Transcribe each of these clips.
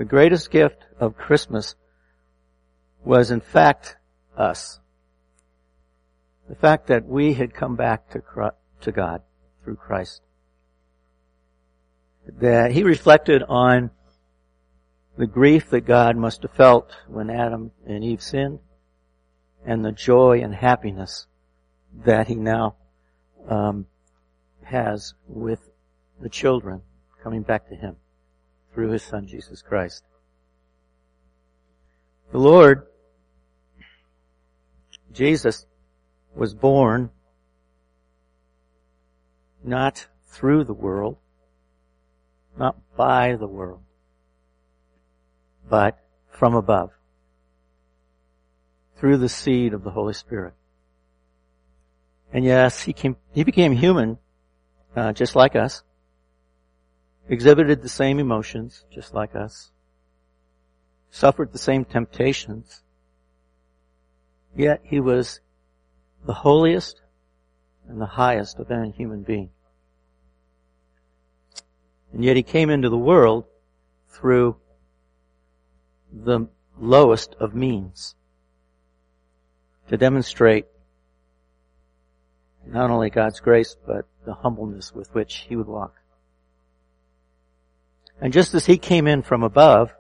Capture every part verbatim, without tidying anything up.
The greatest gift of Christmas was in fact us. The fact that we had come back to Christ, to God through Christ. That he reflected on the grief that God must have felt when Adam and Eve sinned, and the joy and happiness that he now um, has with the children coming back to him through his Son, Jesus Christ. The Lord, Jesus, was born not through the world, not by the world, but from above, through the seed of the Holy Spirit. And yes, he came, he became human, uh, just like us, exhibited the same emotions, just like us, suffered the same temptations, yet he was the holiest and the highest of any human being. And yet he came into the world through the lowest of means to demonstrate not only God's grace, but the humbleness with which he would walk. And just as he came in from above,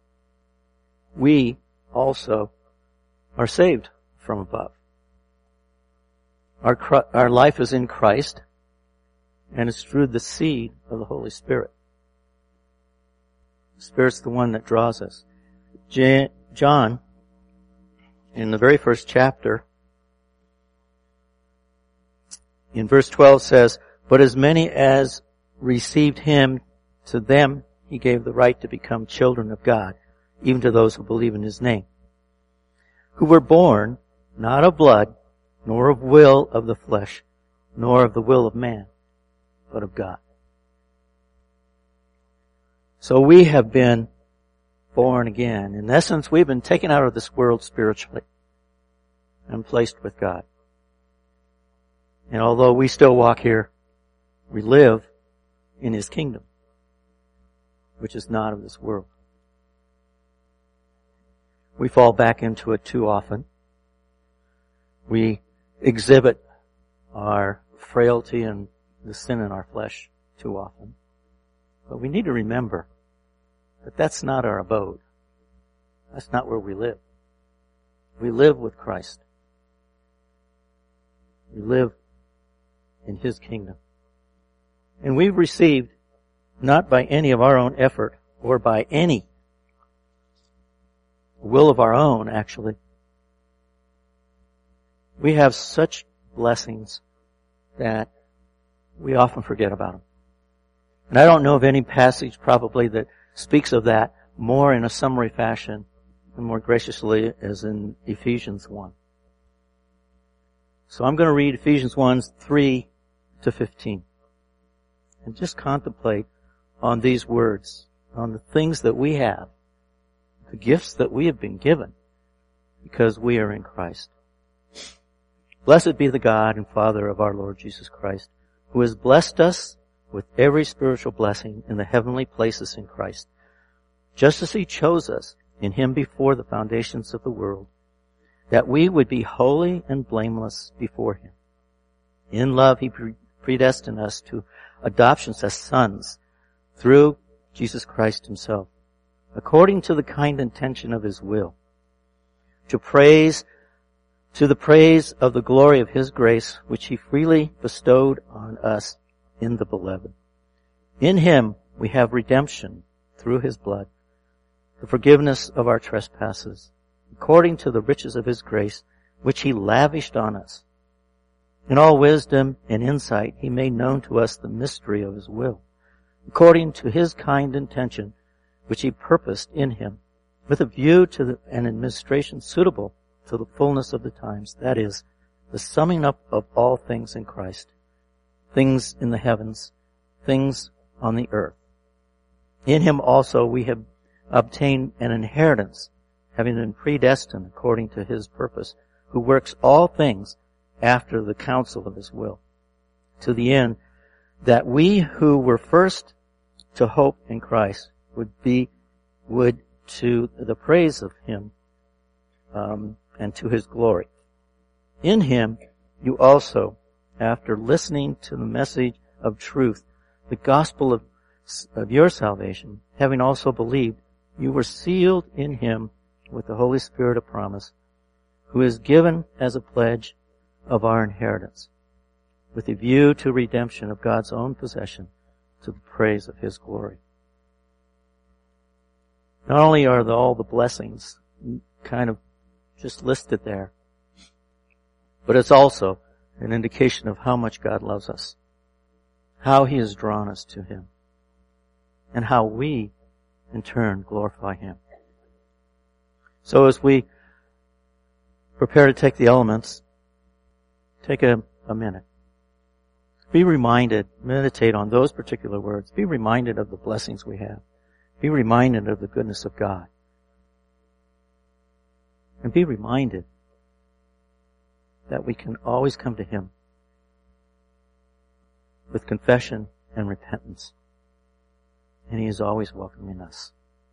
we also are saved from above. Our, our life is in Christ, and it's through the seed of the Holy Spirit. The Spirit's the one that draws us. John, in the very first chapter, in verse twelve says, "But as many as received him, to them he gave the right to become children of God, even to those who believe in his name, who were born not of blood, nor of will of the flesh, nor of the will of man, but of God." So we have been born again. In essence, we've been taken out of this world spiritually and placed with God. And although we still walk here, we live in his kingdom, which is not of this world. We fall back into it too often. We exhibit our frailty and the sin in our flesh too often. But we need to remember that that's not our abode. That's not where we live. We live with Christ. We live in his kingdom. And we've received, not by any of our own effort or by any will of our own, actually. We have such blessings that we often forget about them. And I don't know of any passage probably that speaks of that more in a summary fashion and more graciously as in Ephesians one. So I'm going to read Ephesians one, three to fifteen. And just contemplate on these words, on the things that we have, the gifts that we have been given because we are in Christ. "Blessed be the God and Father of our Lord Jesus Christ, who has blessed us with every spiritual blessing in the heavenly places in Christ, just as he chose us in him before the foundations of the world, that we would be holy and blameless before him. In love he predestined us to adoptions as sons through Jesus Christ himself, according to the kind intention of his will, to praise, to the praise of the glory of his grace, which he freely bestowed on us in the beloved. In him we have redemption through his blood, the forgiveness of our trespasses, according to the riches of his grace, which he lavished on us. In all wisdom and insight he made known to us the mystery of his will, according to his kind intention, which he purposed in him, with a view to the, an administration suitable to the fullness of the times, that is, the summing up of all things in Christ, things in the heavens, things on the earth. In him also we have obtained an inheritance, having been predestined according to his purpose, who works all things after the counsel of his will, to the end that we who were first to hope in Christ would be would to the praise of him um, and to his glory. In him you also, after listening to the message of truth, the gospel of, of your salvation, having also believed, you were sealed in him with the Holy Spirit of promise, who is given as a pledge of our inheritance, with a view to redemption of God's own possession, to the praise of his glory. Not only are the, all the blessings kind of just listed there, but it's also an indication of how much God loves us, how he has drawn us to him, and how we, in turn, glorify him. So as we prepare to take the elements, take a, a minute. Be reminded, meditate on those particular words. Be reminded of the blessings we have. Be reminded of the goodness of God. And be reminded that we can always come to him with confession and repentance. And he is always welcoming us.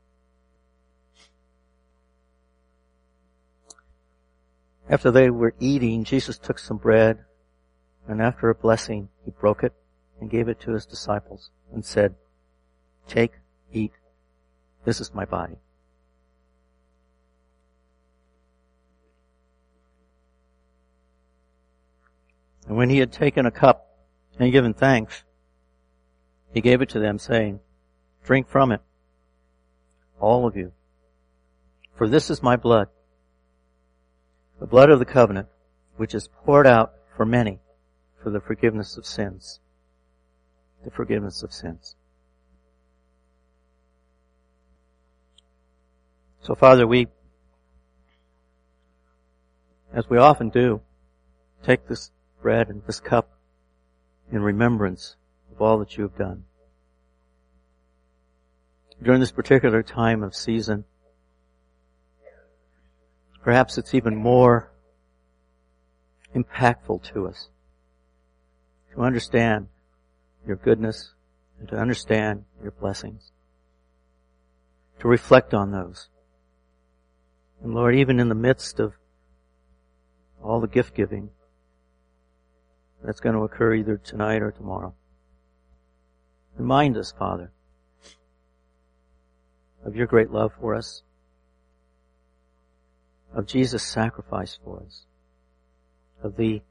After they were eating, Jesus took some bread, and after a blessing, he broke it and gave it to his disciples and said, "Take, eat, this is my body." And when he had taken a cup and given thanks, he gave it to them, saying, "Drink from it, all of you, for this is my blood, the blood of the covenant, which is poured out for many for the forgiveness of sins." The forgiveness of sins. So, Father, we, as we often do, take this bread and this cup in remembrance of all that you have done. During this particular time of season, perhaps it's even more impactful to us to understand your goodness and to understand your blessings, to reflect on those. And Lord, even in the midst of all the gift giving that's going to occur either tonight or tomorrow, remind us, Father, of your great love for us, of Jesus' sacrifice for us, of the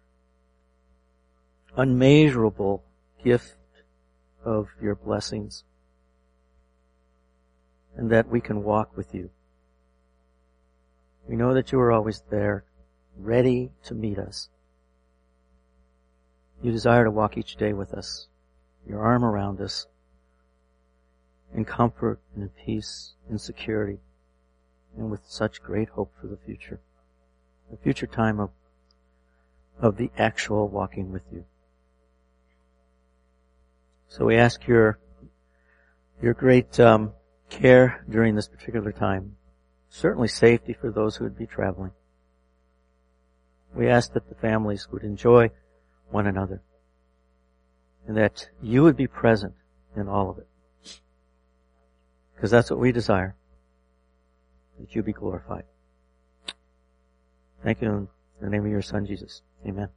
unmeasurable gift of your blessings, and that we can walk with you. We know that you are always there, ready to meet us. You desire to walk each day with us, your arm around us, in comfort and in peace and security, and with such great hope for the future, the future time of, of the actual walking with you. So we ask your, your great um, care during this particular time. Certainly safety for those who would be traveling. We ask that the families would enjoy one another, and that you would be present in all of it. Because that's what we desire, that you be glorified. Thank you in the name of your Son, Jesus. Amen.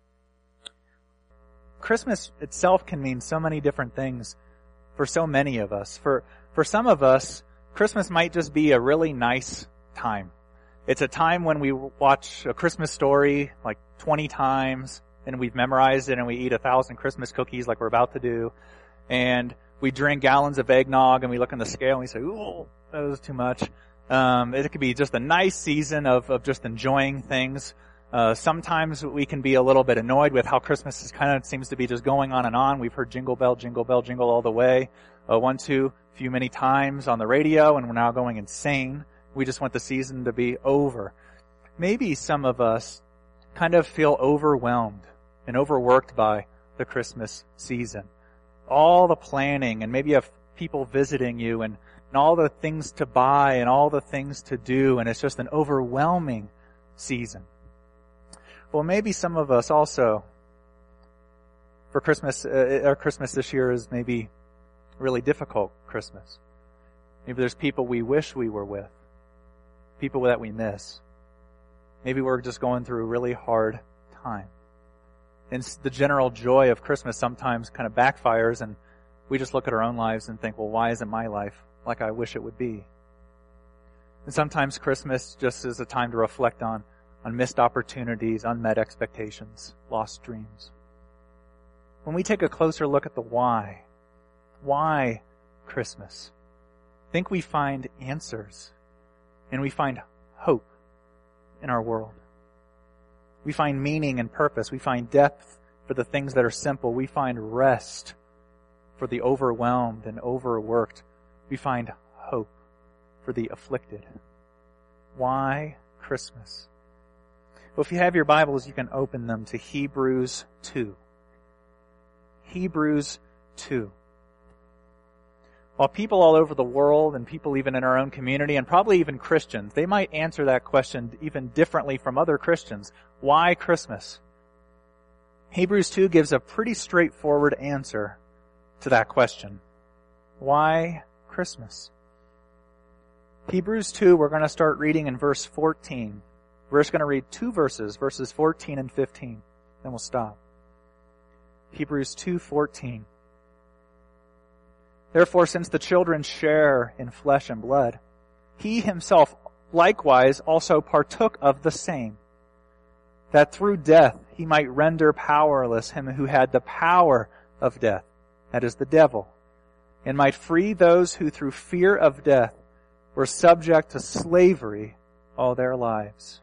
Christmas itself can mean so many different things for so many of us. For, for some of us, Christmas might just be a really nice time. It's a time when we watch A Christmas Story like twenty times, and we've memorized it, and we eat a thousand Christmas cookies like we're about to do, and we drink gallons of eggnog, and we look on the scale and we say, "Ooh, that was too much." Um, it could be just a nice season of, of just enjoying things. Uh, sometimes we can be a little bit annoyed with how Christmas is kind of seems to be just going on and on. We've heard jingle bell, jingle bell, jingle all the way. Uh, one, two, few many times on the radio, and we're now going insane. We just want the season to be over. Maybe some of us kind of feel overwhelmed and overworked by the Christmas season. All the planning, and maybe you have people visiting you, and, and all the things to buy and all the things to do, and it's just an overwhelming season. Well, maybe some of us also, for Christmas, uh, our Christmas this year is maybe a really difficult Christmas. Maybe there's people we wish we were with, people that we miss. Maybe we're just going through a really hard time. And the general joy of Christmas sometimes kind of backfires, and we just look at our own lives and think, well, why isn't my life like I wish it would be? And sometimes Christmas just is a time to reflect on, on missed opportunities, unmet expectations, lost dreams. When we take a closer look at the why, why Christmas, I think we find answers and we find hope in our world. We find meaning and purpose. We find depth for the things that are simple. We find rest for the overwhelmed and overworked. We find hope for the afflicted. Why Christmas? Well, if you have your Bibles, you can open them to Hebrews two. Hebrews two. While people all over the world and people even in our own community and probably even Christians, they might answer that question even differently from other Christians. Why Christmas? Hebrews two gives a pretty straightforward answer to that question. Why Christmas? Hebrews two, we're going to start reading in verse fourteen. We're just going to read two verses, verses fourteen and fifteen. Then we'll stop. Hebrews two fourteen. Therefore, since the children share in flesh and blood, he himself likewise also partook of the same, that through death he might render powerless him who had the power of death, that is the devil, and might free those who through fear of death were subject to slavery all their lives.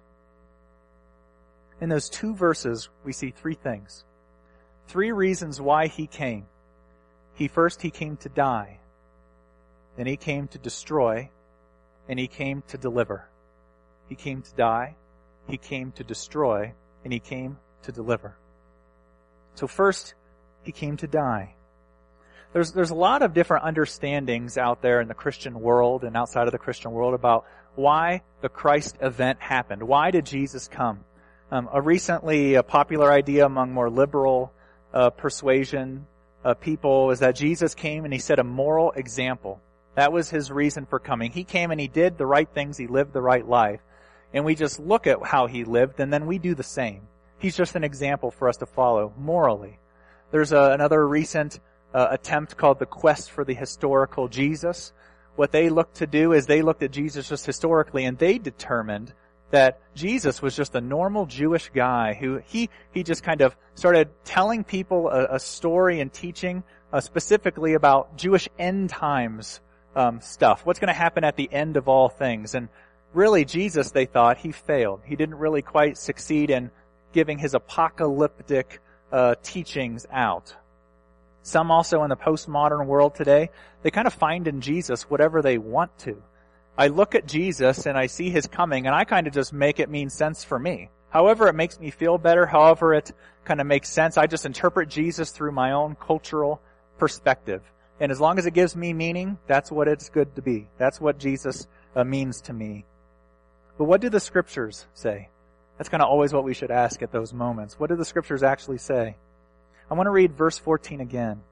In those two verses, we see three things. Three reasons why he came. He first, he came to die. Then he came to destroy. And he came to deliver. He came to die. He came to destroy. And he came to deliver. So first, he came to die. There's, there's a lot of different understandings out there in the Christian world and outside of the Christian world about why the Christ event happened. Why did Jesus come? Um, a recently a popular idea among more liberal uh, persuasion uh, people is that Jesus came and he set a moral example. That was his reason for coming. He came and he did the right things. He lived the right life. And we just look at how he lived and then we do the same. He's just an example for us to follow morally. There's a, another recent uh, attempt called the Quest for the Historical Jesus. What they looked to do is they looked at Jesus just historically and they determined that Jesus was just a normal Jewish guy who he he just kind of started telling people a, a story and teaching uh, specifically about Jewish end times um, stuff. What's going to happen at the end of all things? And really, Jesus, they thought, he failed. He didn't really quite succeed in giving his apocalyptic uh, teachings out. Some also in the postmodern world today, they kind of find in Jesus whatever they want to. I look at Jesus and I see his coming and I kind of just make it mean sense for me. However it makes me feel better, however it kind of makes sense, I just interpret Jesus through my own cultural perspective. And as long as it gives me meaning, that's what it's good to be. That's what Jesus uh, means to me. But what do the scriptures say? That's kind of always what we should ask at those moments. What do the scriptures actually say? I want to read verse fourteen again.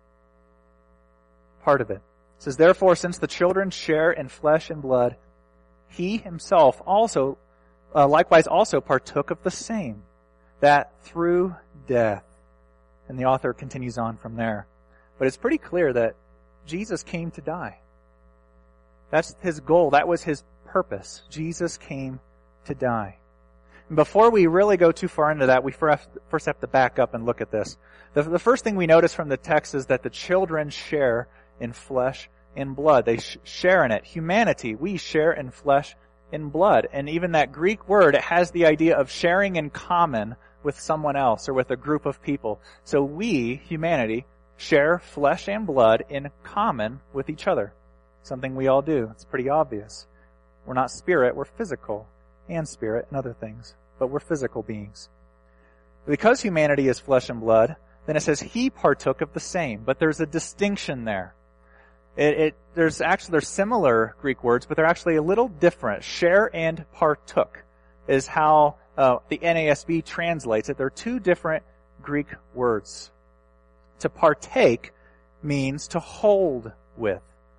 Part of it. It says, therefore, since the children share in flesh and blood, he himself also, uh, likewise also partook of the same, that through death. And the author continues on from there. But it's pretty clear that Jesus came to die. That's his goal. That was his purpose. Jesus came to die. And before we really go too far into that, we first have to back up and look at this. The, the first thing we notice from the text is that the children share in flesh and blood. They sh- share in it. Humanity, we share in flesh and blood. And even that Greek word, it has the idea of sharing in common with someone else or with a group of people. So we, humanity, share flesh and blood in common with each other. Something we all do. It's pretty obvious. We're not spirit, we're physical. And spirit and other things. But we're physical beings. Because humanity is flesh and blood, then it says he partook of the same. But there's a distinction there. It, it, there's actually, there's similar Greek words, but they're actually a little different. Share and partook is how uh, the N A S B translates it. They're two different Greek words. To partake means to hold with.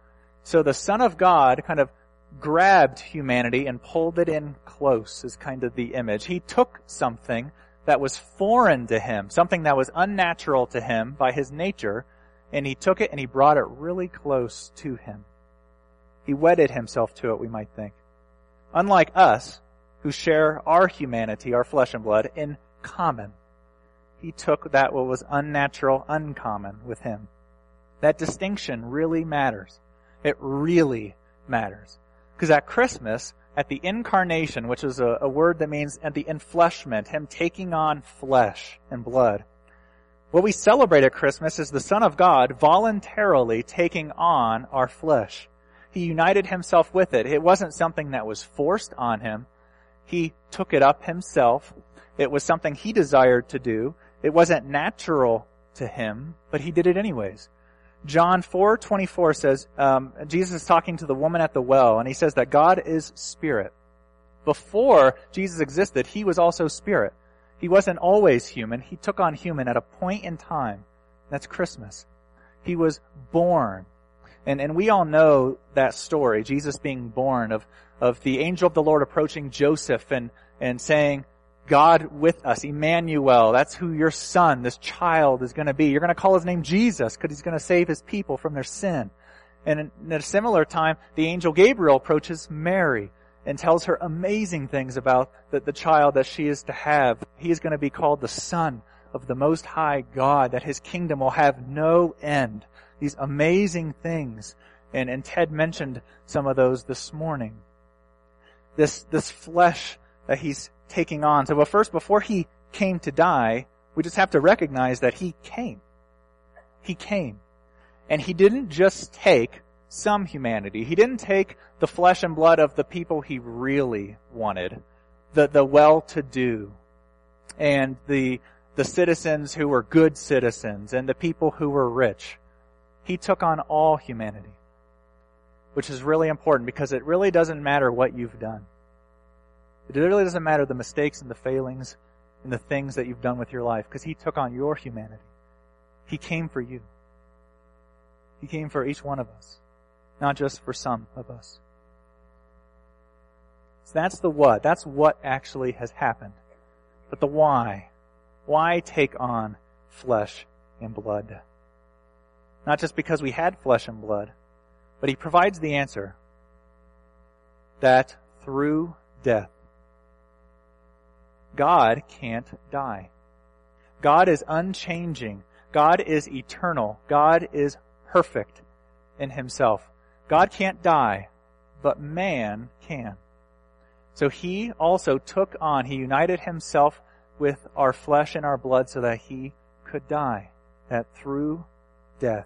So the Son of God kind of grabbed humanity and pulled it in close is kind of the image. He took something that was foreign to him, something that was unnatural to him by his nature, and he took it and he brought it really close to him. He wedded himself to it, we might think. Unlike us, who share our humanity, our flesh and blood, in common, he took that what was unnatural, uncommon with him. That distinction really matters. It really matters. Because at Christmas, at the incarnation, which is a, a word that means at the enfleshment, him taking on flesh and blood, what we celebrate at Christmas is the Son of God voluntarily taking on our flesh. He united himself with it. It wasn't something that was forced on him. He took it up himself. It was something he desired to do. It wasn't natural to him, but he did it anyways. John four twenty-four says, um, Jesus is talking to the woman at the well, and he says that God is spirit. Before Jesus existed, he was also spirit. He wasn't always human. He took on human at a point in time. That's Christmas. He was born. And, and we all know that story, Jesus being born, of, of the angel of the Lord approaching Joseph and, and saying, God with us, Emmanuel, that's who your son, this child, is going to be. You're going to call his name Jesus because he's going to save his people from their sin. And in, in a similar time, the angel Gabriel approaches Mary and tells her amazing things about the, the child that she is to have. He is going to be called the Son of the Most High God, that his kingdom will have no end. These amazing things. And, and Ted mentioned some of those this morning. This, this flesh that he's taking on. So, but first, before he came to die, we just have to recognize that he came. He came. And he didn't just take some humanity. He didn't take the flesh and blood of the people he really wanted. The, the well-to-do. And the, the citizens who were good citizens. And the people who were rich. He took on all humanity. Which is really important because it really doesn't matter what you've done. It really doesn't matter the mistakes and the failings and the things that you've done with your life, because he took on your humanity. He came for you. He came for each one of us, not just for some of us. So that's the what. That's what actually has happened. But the why. Why take on flesh and blood? Not just because we had flesh and blood, but he provides the answer that through death, God can't die. God is unchanging. God is eternal. God is perfect in himself. God can't die, but man can. So he also took on, he united himself with our flesh and our blood so that he could die. That through death.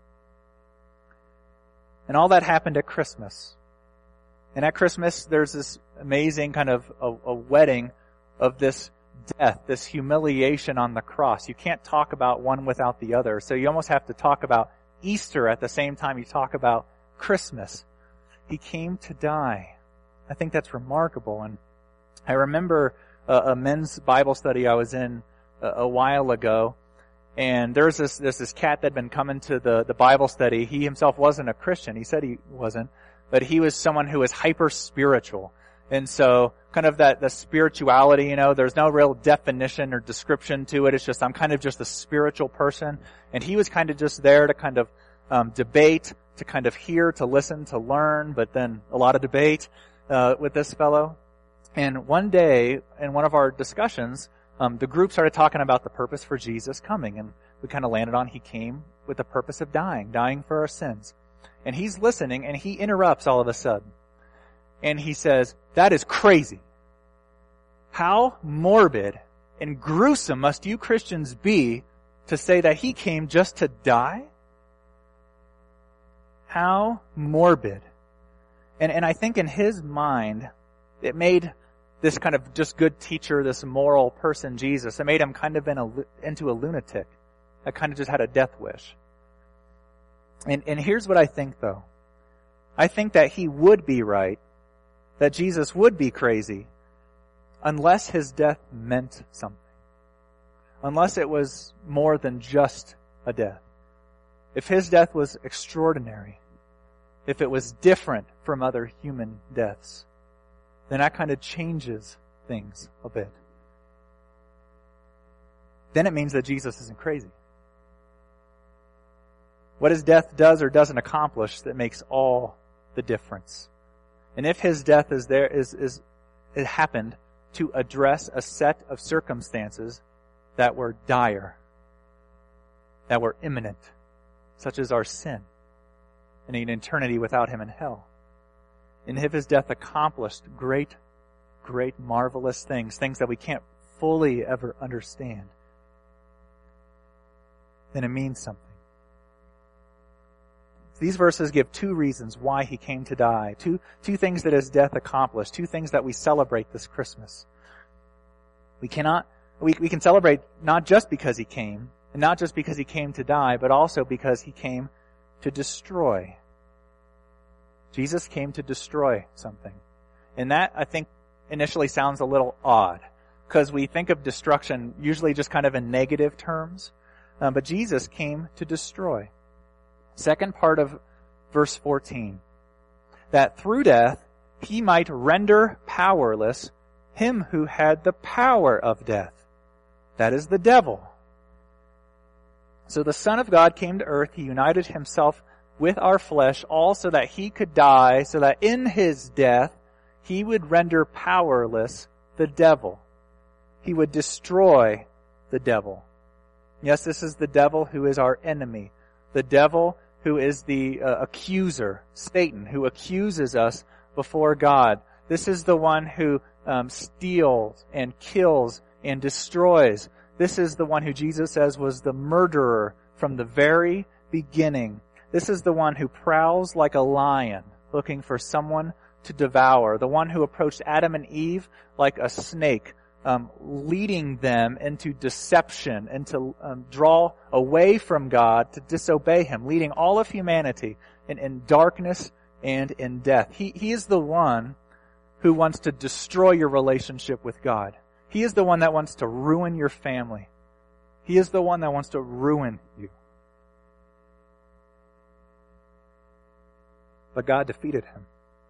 And all that happened at Christmas. And at Christmas, there's this amazing kind of a, a wedding of this death, this humiliation on the cross. You can't talk about one without the other. So you almost have to talk about Easter at the same time you talk about Christmas. He came to die. I think that's remarkable. And I remember a, a men's Bible study I was in a, a while ago. And there's this, there's this cat that had been coming to the, the Bible study. He himself wasn't a Christian. He said he wasn't. But he was someone who was hyper-spiritual. And so, kind of that, the spirituality, you know, there's no real definition or description to it. It's just, I'm kind of just a spiritual person. And he was kind of just there to kind of, um, debate, to kind of hear, to listen, to learn, but then a lot of debate, uh, with this fellow. And one day, in one of our discussions, um, the group started talking about the purpose for Jesus coming. And we kind of landed on he came with the purpose of dying, dying for our sins. And he's listening, and he interrupts all of a sudden. And he says, that is crazy. How morbid and gruesome must you Christians be to say that he came just to die? How morbid. And, and I think in his mind, it made this kind of just good teacher, this moral person, Jesus, it made him kind of in a, into a lunatic that kind of just had a death wish. And, and here's what I think, though. I think that he would be right, that Jesus would be crazy, unless his death meant something. Unless it was more than just a death. If his death was extraordinary, if it was different from other human deaths, then that kind of changes things a bit. Then it means that Jesus isn't crazy. What his death does or doesn't accomplish, that makes all the difference. And if his death is there, is, is, it happened to address a set of circumstances that were dire, that were imminent, such as our sin and an eternity without him in hell. And if his death accomplished great, great, marvelous things, things that we can't fully ever understand, then it means something. These verses give two reasons why he came to die. Two, two things that his death accomplished. Two things that we celebrate this Christmas. We cannot, we, we can celebrate not just because he came, and not just because he came to die, but also because he came to destroy. Jesus came to destroy something. And that, I think, initially sounds a little odd, because we think of destruction usually just kind of in negative terms. Um, but Jesus came to destroy. Second part of verse fourteen. That through death he might render powerless him who had the power of death. That is the devil. So the Son of God came to earth. He united himself with our flesh, all so that he could die, so that in his death he would render powerless the devil. He would destroy the devil. Yes, this is the devil who is our enemy. The devil who is the uh, accuser, Satan, who accuses us before God. This is the one who um, steals and kills and destroys. This is the one who Jesus says was the murderer from the very beginning. This is the one who prowls like a lion, looking for someone to devour. The one who approached Adam and Eve like a snake, Um, leading them into deception and to um, draw away from God, to disobey him, leading all of humanity in, in darkness and in death. He, he is the one who wants to destroy your relationship with God. He is the one that wants to ruin your family. He is the one that wants to ruin you. But God defeated him.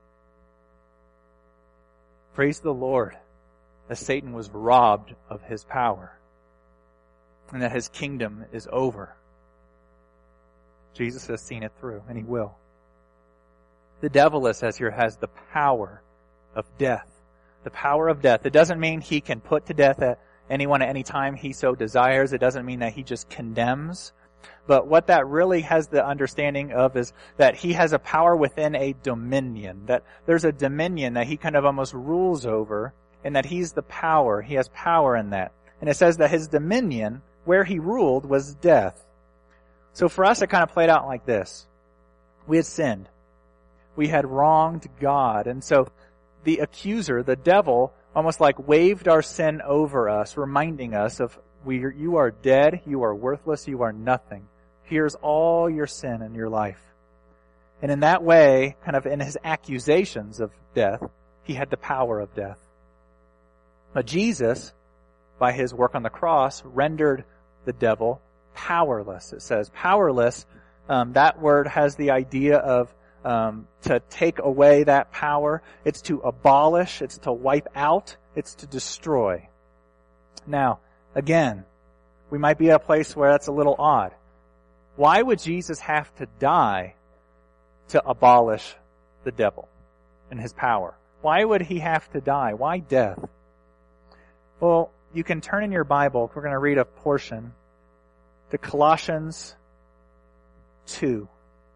Praise the Lord, as Satan was robbed of his power, and that his kingdom is over. Jesus has seen it through, and he will. The devil, it says here, has the power of death. The power of death. It doesn't mean he can put to death at anyone at any time he so desires. It doesn't mean that he just condemns. But what that really has the understanding of is that he has a power within a dominion. That there's a dominion that he kind of almost rules over, and that he's the power. He has power in that. And it says that his dominion, where he ruled, was death. So for us, it kind of played out like this. We had sinned. We had wronged God. And so the accuser, the devil, almost like waved our sin over us, reminding us of, we, you are dead, you are worthless, you are nothing. Here's all your sin in your life. And in that way, kind of in his accusations of death, he had the power of death. But Jesus, by his work on the cross, rendered the devil powerless. It says powerless. Um, that word has the idea of um, to take away that power. It's to abolish. It's to wipe out. It's to destroy. Now, again, we might be at a place where that's a little odd. Why would Jesus have to die to abolish the devil and his power? Why would he have to die? Why death? Well, you can turn in your Bible, we're going to read a portion, to Colossians two.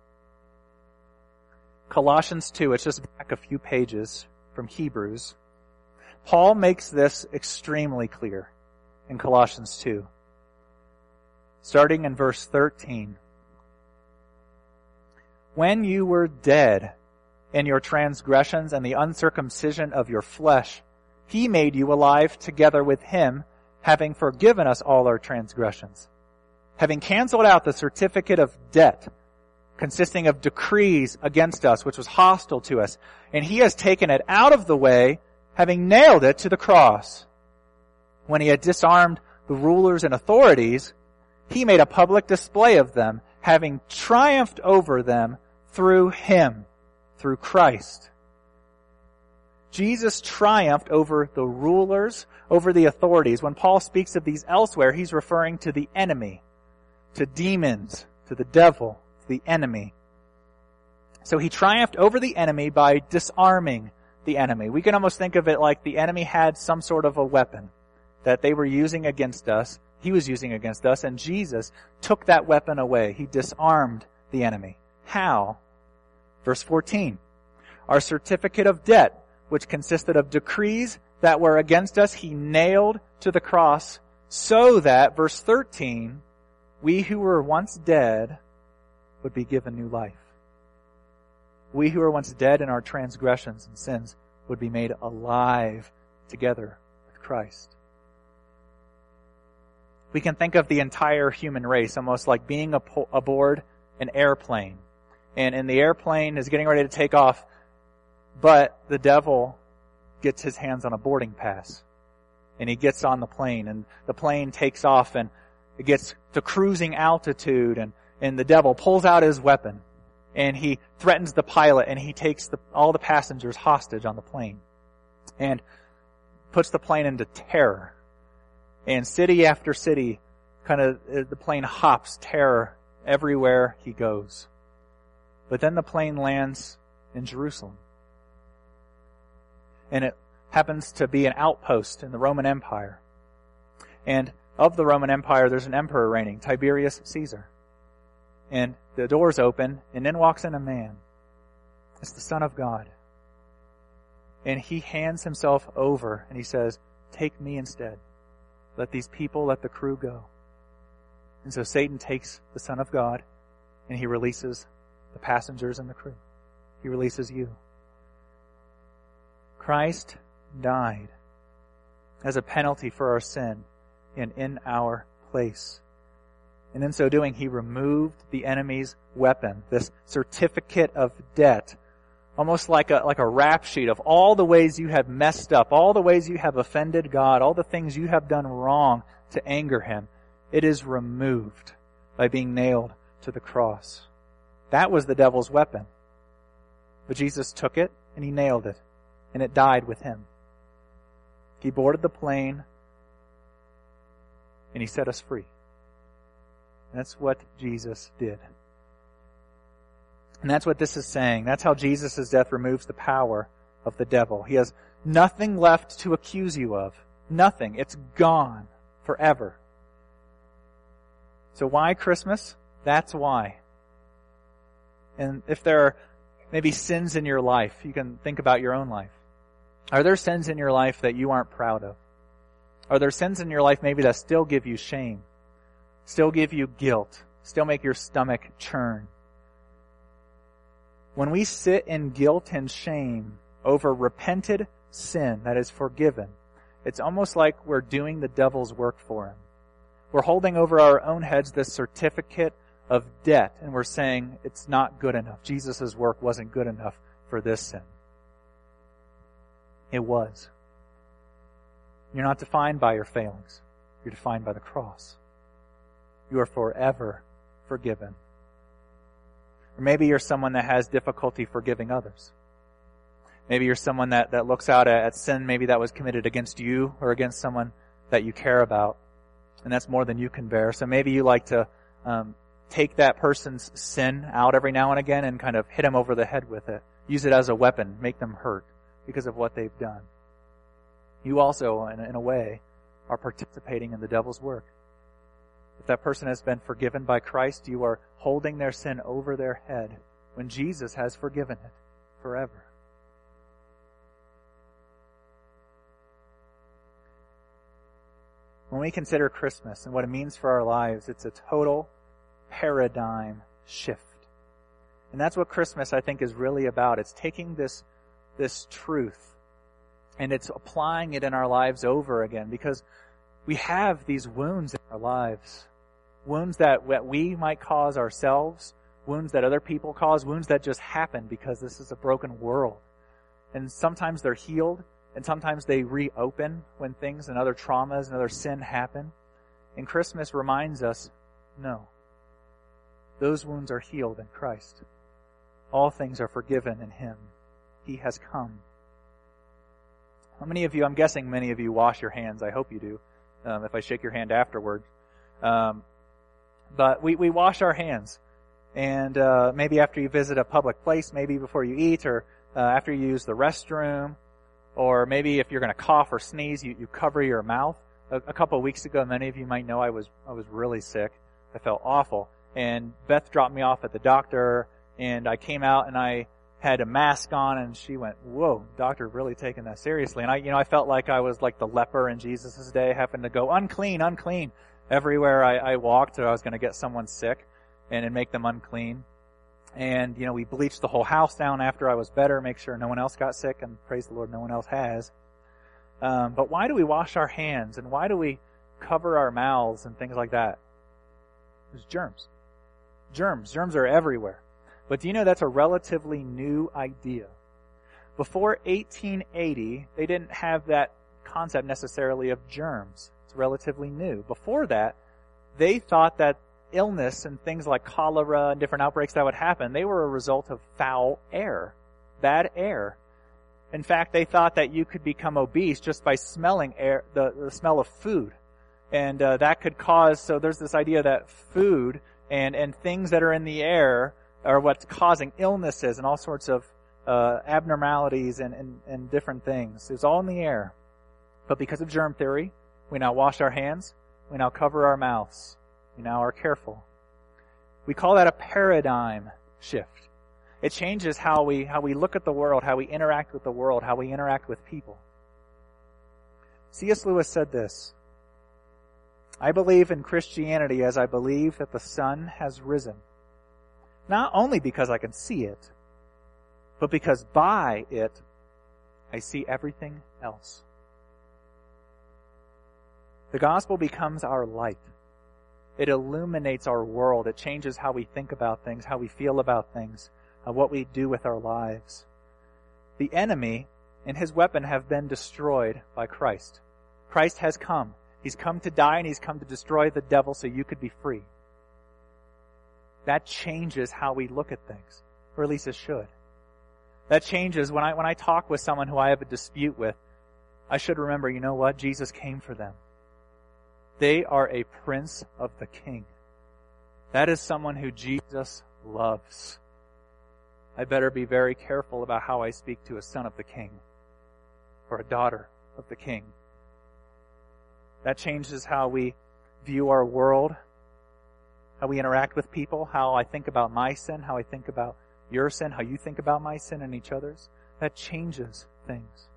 Colossians two, it's just back a few pages from Hebrews. Paul makes this extremely clear in Colossians two. Starting in verse thirteen. When you were dead in your transgressions and the uncircumcision of your flesh, he made you alive together with him, having forgiven us all our transgressions, having canceled out the certificate of debt consisting of decrees against us, which was hostile to us, and he has taken it out of the way, having nailed it to the cross. When he had disarmed the rulers and authorities, he made a public display of them, having triumphed over them through Him, through Christ. Jesus triumphed over the rulers, over the authorities. When Paul speaks of these elsewhere, he's referring to the enemy, to demons, to the devil, to the enemy. So he triumphed over the enemy by disarming the enemy. We can almost think of it like the enemy had some sort of a weapon that they were using against us, he was using against us, and Jesus took that weapon away. He disarmed the enemy. How? Verse fourteen. Our certificate of debt, which consisted of decrees that were against us, he nailed to the cross, so that, verse thirteen, we who were once dead would be given new life. We who were once dead in our transgressions and sins would be made alive together with Christ. We can think of the entire human race almost like being aboard an airplane. And, and the airplane is getting ready to take off, but the devil gets his hands on a boarding pass. And he gets on the plane, and the plane takes off, and it gets to cruising altitude, and, and the devil pulls out his weapon, and he threatens the pilot, and he takes the, all the passengers hostage on the plane, and puts the plane into terror. And city after city, kind of, the plane hops terror everywhere he goes. But then the plane lands in Jerusalem. And it happens to be an outpost in the Roman Empire. And of the Roman Empire, there's an emperor reigning, Tiberius Caesar. And the doors open, and then walks in a man. It's the Son of God. And he hands himself over, and he says, take me instead. Let these people, let the crew go. And so Satan takes the Son of God, and he releases the passengers and the crew. He releases you. Christ died as a penalty for our sin and in our place. And in so doing, he removed the enemy's weapon, this certificate of debt, almost like a, like a rap sheet of all the ways you have messed up, all the ways you have offended God, all the things you have done wrong to anger Him. It is removed by being nailed to the cross. That was the devil's weapon. But Jesus took it and He nailed it, and it died with Him. He boarded the plane and He set us free. And that's what Jesus did. And that's what this is saying. That's how Jesus' death removes the power of the devil. He has nothing left to accuse you of. Nothing. It's gone forever. So why Christmas? That's why. And if there are maybe sins in your life, you can think about your own life. Are there sins in your life that you aren't proud of? Are there sins in your life maybe that still give you shame? Still give you guilt? Still make your stomach churn? When we sit in guilt and shame over repented sin that is forgiven, it's almost like we're doing the devil's work for him. We're holding over our own heads this certificate of debt, and we're saying it's not good enough. Jesus' work wasn't good enough for this sin. It was. You're not defined by your failings. You're defined by the cross. You are forever forgiven. Or maybe you're someone that has difficulty forgiving others. Maybe you're someone that, that looks out at, at sin maybe that was committed against you or against someone that you care about. And that's more than you can bear. So maybe you like to um, take that person's sin out every now and again and kind of hit them over the head with it. Use it as a weapon. Make them hurt because of what they've done. You also, in, in a way, are participating in the devil's work. If that person has been forgiven by Christ, you are holding their sin over their head when Jesus has forgiven it forever. When we consider Christmas and what it means for our lives, it's a total paradigm shift. And that's what Christmas, I think, is really about. It's taking this, this truth and it's applying it in our lives over again, because we have these wounds in our lives. Wounds that we might cause ourselves, wounds that other people cause, wounds that just happen because this is a broken world. And sometimes they're healed, and sometimes they reopen when things and other traumas and other sin happen. And Christmas reminds us, no. Those wounds are healed in Christ. All things are forgiven in Him. He has come. How many of you, I'm guessing many of you wash your hands. I hope you do, um, if I shake your hand afterward. Um, but we, we wash our hands. And uh, maybe after you visit a public place, maybe before you eat, or uh, after you use the restroom, or maybe if you're going to cough or sneeze, you, you cover your mouth. A, a couple of weeks ago, many of you might know I was I was really sick. I felt awful. And Beth dropped me off at the doctor, and I came out and I had a mask on, and she went, "Whoa, doctor really taking that seriously." And I, you know, I felt like I was like the leper in Jesus' day, having to go unclean, unclean everywhere I, I walked, or I was going to get someone sick and, and make them unclean. And, you know, we bleached the whole house down after I was better, make sure no one else got sick, and praise the Lord, no one else has. Um, but why do we wash our hands, and why do we cover our mouths and things like that? There's germs. Germs. Germs are everywhere. But do you know that's a relatively new idea? Before eighteen eighty, they didn't have that concept necessarily of germs. It's relatively new. Before that, they thought that illness and things like cholera and different outbreaks that would happen, they were a result of foul air, bad air. In fact, they thought that you could become obese just by smelling air, the, the smell of food. And uh, that could cause, so there's this idea that food and, and things that are in the air are what's causing illnesses and all sorts of uh, abnormalities and, and, and different things. It's all in the air. But because of germ theory, we now wash our hands, we now cover our mouths, we now are careful. We call that a paradigm shift. It changes how we how we look at the world, how we interact with the world, how we interact with people. C S Lewis said this: "I believe in Christianity as I believe that the sun has risen, not only because I can see it, but because by it I see everything else." The gospel becomes our light. It illuminates our world. It changes how we think about things, how we feel about things, of what we do with our lives. The enemy and his weapon have been destroyed by Christ. Christ has come. He's come to die, and He's come to destroy the devil so you could be free. That changes how we look at things, or at least it should. That changes when I when I talk with someone who I have a dispute with, I should remember, you know what? Jesus came for them. They are a prince of the king. That is someone who Jesus loves. I better be very careful about how I speak to a son of the king or a daughter of the king. That changes how we view our world, how we interact with people, how I think about my sin, how I think about your sin, how you think about my sin and each other's. That changes things.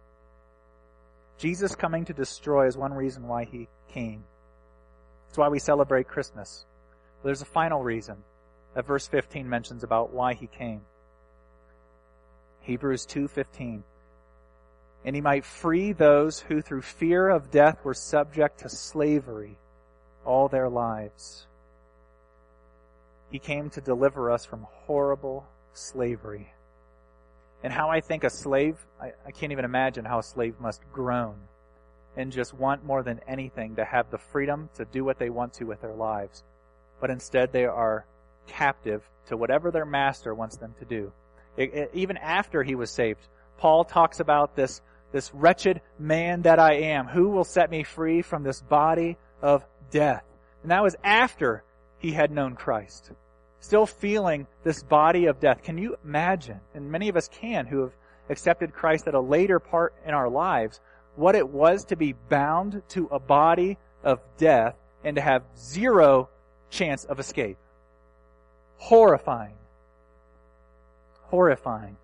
Jesus coming to destroy is one reason why He came. It's why we celebrate Christmas. There's a final reason that verse fifteen mentions about why He came. Hebrews two fifteen. "And He might free those who through fear of death were subject to slavery all their lives." He came to deliver us from horrible slavery. And how I think a slave, I, I can't even imagine how a slave must groan and just want more than anything to have the freedom to do what they want to with their lives. But instead they are captive to whatever their master wants them to do. It, it, even after he was saved, Paul talks about this, this wretched man that I am. Who will set me free from this body of death? And that was after he had known Christ. Still feeling this body of death. Can you imagine, and many of us can, who have accepted Christ at a later part in our lives, what it was to be bound to a body of death and to have zero chance of escape? Horrifying. Horrifying.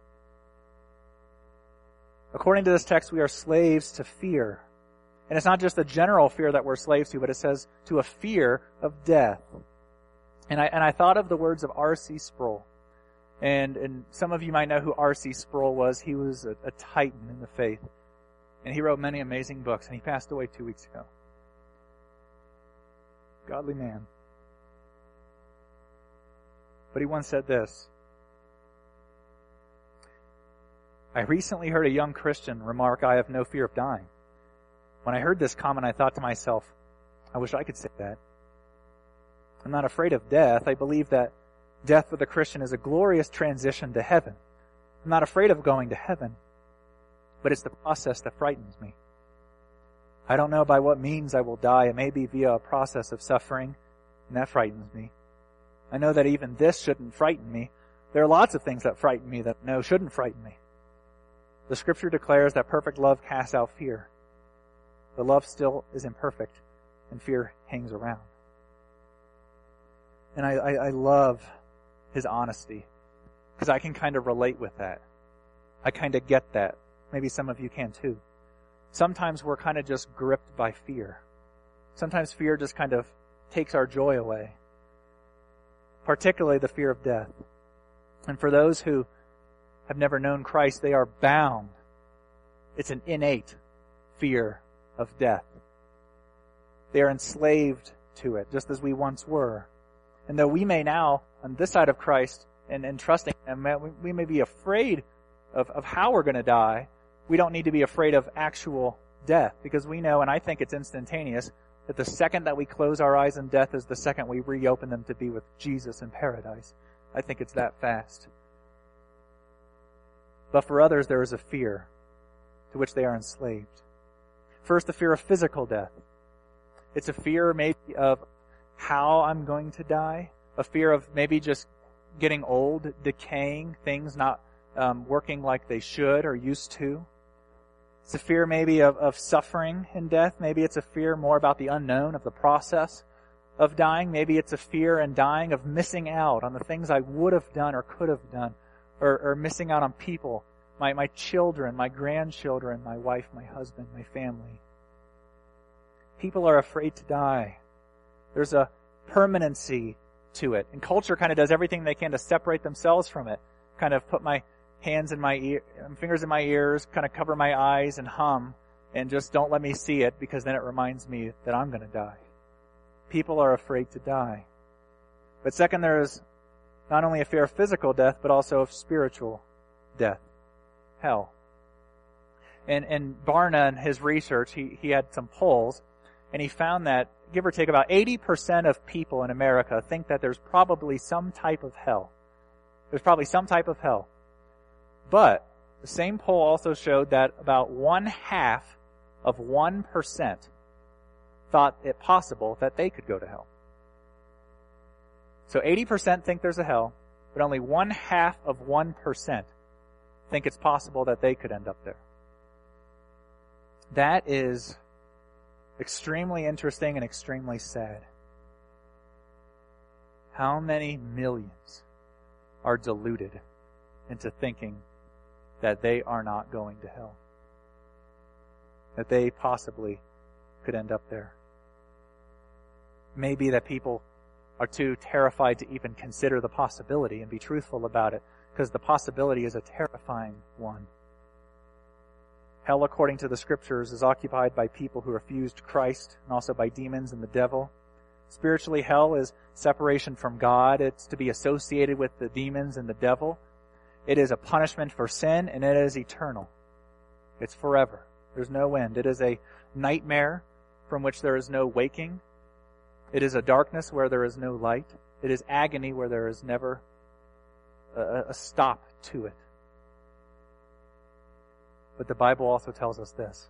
According to this text, we are slaves to fear. And it's not just a general fear that we're slaves to, but it says to a fear of death. And I, and I thought of the words of R C Sproul. And, and some of you might know who R C Sproul was. He was a, a titan in the faith. And he wrote many amazing books, and he passed away two weeks ago. Godly man. But he once said this: "I recently heard a young Christian remark, 'I have no fear of dying.' When I heard this comment, I thought to myself, I wish I could say that. I'm not afraid of death. I believe that Death for the Christian is a glorious transition to heaven. I'm not afraid of going to heaven, but it's the process that frightens me. I don't know by what means I will die. It may be via a process of suffering, and that frightens me. I know that even this shouldn't frighten me. There are lots of things that frighten me that no, shouldn't frighten me. The Scripture declares that perfect love casts out fear. But love still is imperfect, and fear hangs around. And I, I, I love his honesty, because I can kind of relate with that. I kind of get that. Maybe some of you can too. Sometimes we're kind of just gripped by fear. Sometimes fear just kind of takes our joy away. Particularly the fear of death. And for those who have never known Christ, they are bound. It's an innate fear of death. They are enslaved to it, just as we once were. And though we may now, on this side of Christ, and, and trusting Him, we may be afraid of, of how we're going to die, we don't need to be afraid of actual death, because we know, and I think it's instantaneous, that the second that we close our eyes in death is the second we reopen them to be with Jesus in paradise. I think it's that fast. But for others, there is a fear to which they are enslaved. First, the fear of physical death. It's a fear maybe of how I'm going to die, a fear of maybe just getting old, decaying, things not um, working like they should or used to. It's a fear maybe of, of suffering in death. Maybe it's a fear more about the unknown of the process of dying. Maybe it's a fear in dying of missing out on the things I would have done or could have done, or, or missing out on people, my, my children, my grandchildren, my wife, my husband, my family. People are afraid to die. There's a permanency to it. And culture kind of does everything they can to separate themselves from it. Kind of put my hands in my ear, fingers in my ears, kind of cover my eyes and hum, and just don't let me see it, because then it reminds me that I'm going to die. People are afraid to die. But second, there is not only a fear of physical death, but also of spiritual death, hell. And, and Barna, in his research, he, he had some polls, and he found that, give or take, about eighty percent of people in America think that there's probably some type of hell. There's probably some type of hell. But the same poll also showed that about one half of one percent thought it possible that they could go to hell. So eighty percent think there's a hell, but only one half of one percent think it's possible that they could end up there. That is extremely interesting and extremely sad. How many millions are deluded into thinking that they are not going to hell? That they possibly could end up there. Maybe that people are too terrified to even consider the possibility and be truthful about it, because the possibility is a terrifying one. Hell, according to the Scriptures, is occupied by people who refused Christ, and also by demons and the devil. Spiritually, hell is separation from God. It's to be associated with the demons and the devil. It is a punishment for sin, and it is eternal. It's forever. There's no end. It is a nightmare from which there is no waking. It is a darkness where there is no light. It is agony where there is never a, a stop to it. But the Bible also tells us this.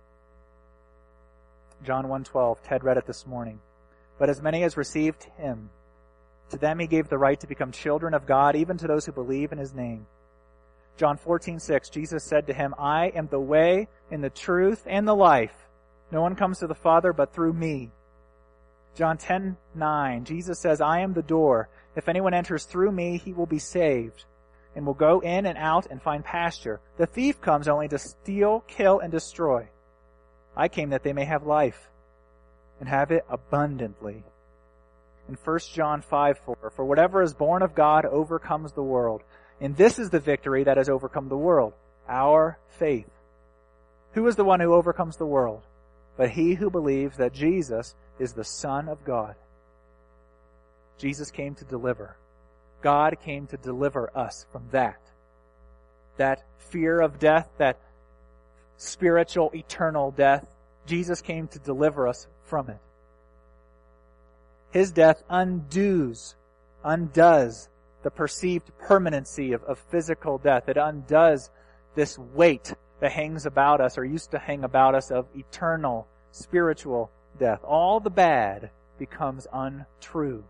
John one twelve, Ted read it this morning. But as many as received Him, to them He gave the right to become children of God, even to those who believe in His name. John fourteen six, Jesus said to him, I am the way and the truth and the life. No one comes to the Father but through me. John ten nine, Jesus says, I am the door. If anyone enters through me, he will be saved, and will go in and out and find pasture. The thief comes only to steal, kill, and destroy. I came that they may have life, and have it abundantly. In First John five four, for whatever is born of God overcomes the world. And this is the victory that has overcome the world, our faith. Who is the one who overcomes the world? But he who believes that Jesus is the Son of God. Jesus came to deliver. God came to deliver us from that. That fear of death, that spiritual, eternal death. Jesus came to deliver us from it. His death undoes, undoes the perceived permanency of, of physical death. It undoes this weight that hangs about us, or used to hang about us, of eternal, spiritual death. All the bad becomes untrue.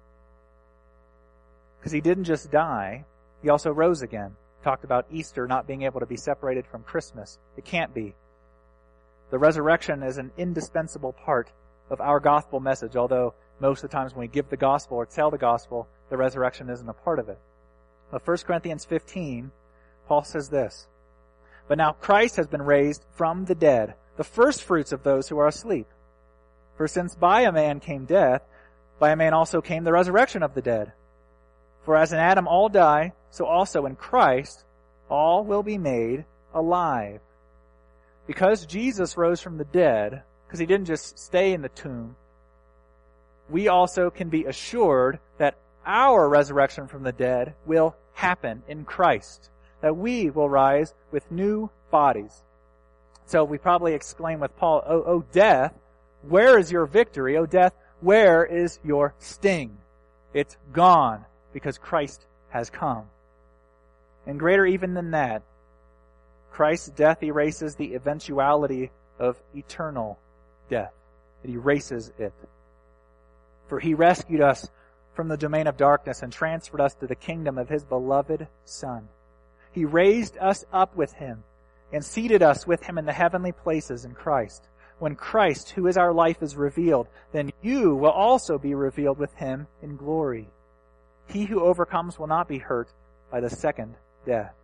Because he didn't just die, he also rose again. Talked about Easter not being able to be separated from Christmas. It can't be. The resurrection is an indispensable part of our gospel message, although most of the times when we give the gospel or tell the gospel, the resurrection isn't a part of it. But First Corinthians fifteen, Paul says this, "But now Christ has been raised from the dead, the first fruits of those who are asleep. For since by a man came death, by a man also came the resurrection of the dead. For as in Adam all die, so also in Christ all will be made alive." Because Jesus rose from the dead, because he didn't just stay in the tomb, we also can be assured that our resurrection from the dead will happen in Christ, that we will rise with new bodies. So we probably exclaim with Paul, "Oh, oh death, where is your victory? Oh death, where is your sting?" It's gone because Christ has come. And greater even than that, Christ's death erases the eventuality of eternal death. It erases it. For he rescued us from the domain of darkness and transferred us to the kingdom of his beloved Son. He raised us up with him and seated us with him in the heavenly places in Christ. When Christ, who is our life, is revealed, then you will also be revealed with him in glory. He who overcomes will not be hurt by the second death.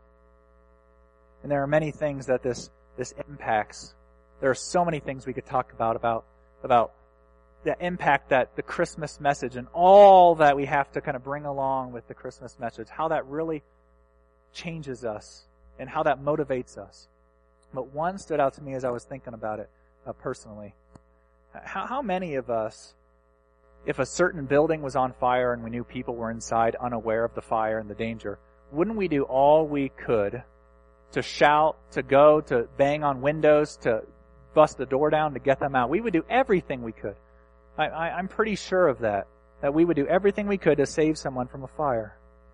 And there are many things that this, this impacts. There are so many things we could talk about, about, about the impact that the Christmas message and all that we have to kind of bring along with the Christmas message, how that really changes us and how that motivates us. But one stood out to me as I was thinking about it uh, personally. How, how many of us, if a certain building was on fire and we knew people were inside unaware of the fire and the danger, wouldn't we do all we could to shout, to go, to bang on windows, to bust the door down to get them out? We would do everything we could. I, I, I'm pretty sure of that, that we would do everything we could to save someone from a fire.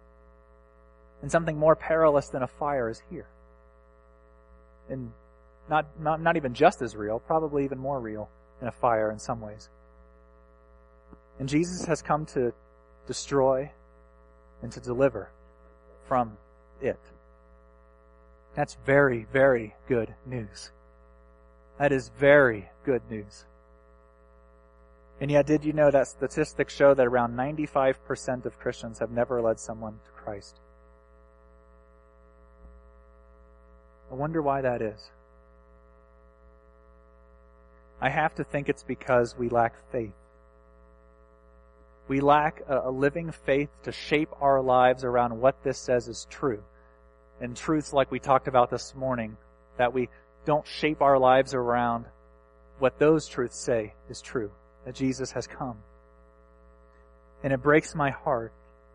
And something more perilous than a fire is here. And not, not, not even just as real, probably even more real than a fire in some ways. And Jesus has come to destroy and to deliver from it. That's very, very good news. That is very good news. And yet, did you know that statistics show that around ninety-five percent of Christians have never led someone to Christ? I wonder why that is. I have to think it's because we lack faith. We lack a, a living faith to shape our lives around what this says is true. And truths like we talked about this morning, that we don't shape our lives around what those truths say is true, that Jesus has come. And it breaks my heart,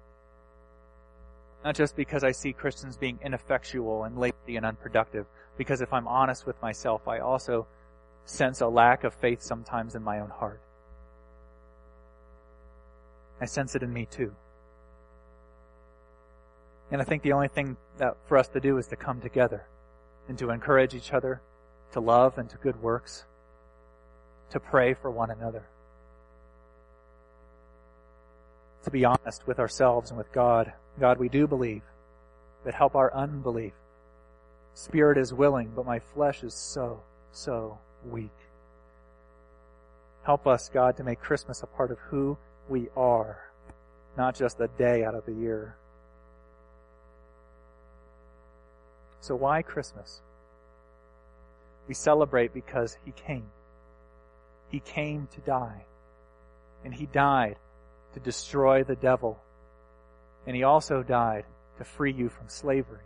not just because I see Christians being ineffectual and lazy and unproductive, because if I'm honest with myself, I also sense a lack of faith sometimes in my own heart. I sense it in me too. And I think the only thing that for us to do is to come together and to encourage each other, to love and to good works, to pray for one another, to be honest with ourselves and with God. God, we do believe, but help our unbelief. Spirit is willing, but my flesh is so, so weak. Help us, God, to make Christmas a part of who we are, not just a day out of the year. So why Christmas? We celebrate because He came. He came to die. And He died to destroy the devil. And He also died to free you from slavery.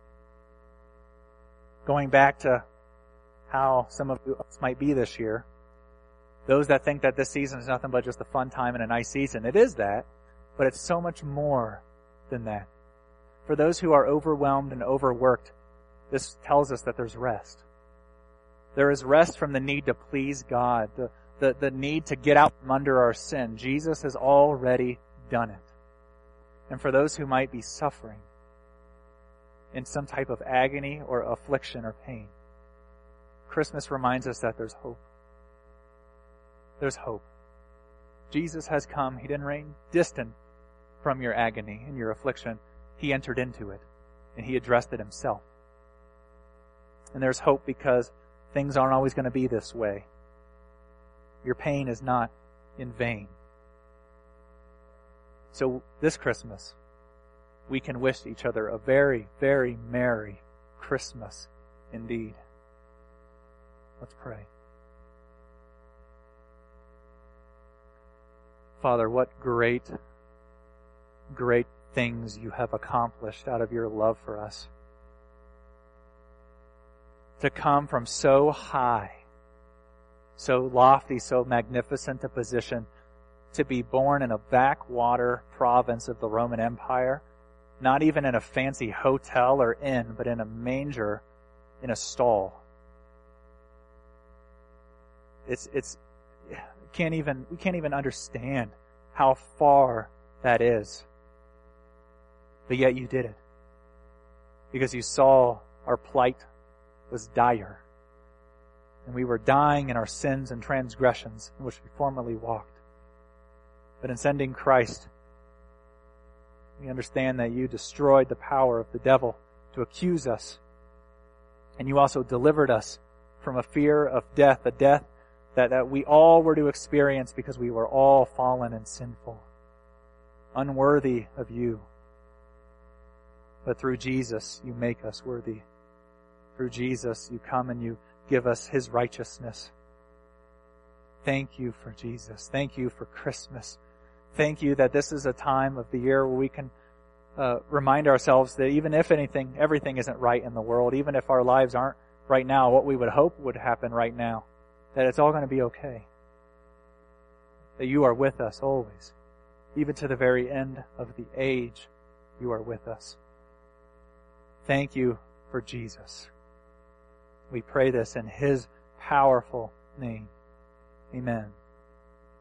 Going back to how some of us might be this year, those that think that this season is nothing but just a fun time and a nice season, it is that, but it's so much more than that. For those who are overwhelmed and overworked, this tells us that there's rest. There is rest from the need to please God, the, the, the need to get out from under our sin. Jesus has already done it. and for those who might be suffering in some type of agony or affliction or pain. Christmas reminds us that there's hope. There's hope. Jesus has come. He didn't reign distant from your agony and your affliction. He entered into it, and He addressed it Himself. And there's hope because things aren't always going to be this way. Your pain is not in vain. So this Christmas, we can wish each other a very, very merry Christmas indeed. Let's pray. Father, what great, great things you have accomplished out of your love for us. To come from so high, so lofty, so magnificent a position, to be born in a backwater province of the Roman Empire, not even in a fancy hotel or inn, but in a manger, in a stall. It's, it's, can't even, we can't even understand how far that is. But yet you did it. Because you saw our plight was dire. And we were dying in our sins and transgressions in which we formerly walked. But in sending Christ, we understand that you destroyed the power of the devil to accuse us. And you also delivered us from a fear of death, a death that, that we all were to experience because we were all fallen and sinful, unworthy of you. But through Jesus, you make us worthy. Through Jesus, you come and you give us His righteousness. Thank you for Jesus. Thank you for Christmas. Thank you that this is a time of the year where we can uh, remind ourselves that even if anything, everything isn't right in the world, even if our lives aren't right now what we would hope would happen right now, that it's all going to be okay. That you are with us always. Even to the very end of the age, you are with us. Thank you for Jesus. We pray this in His powerful name. Amen.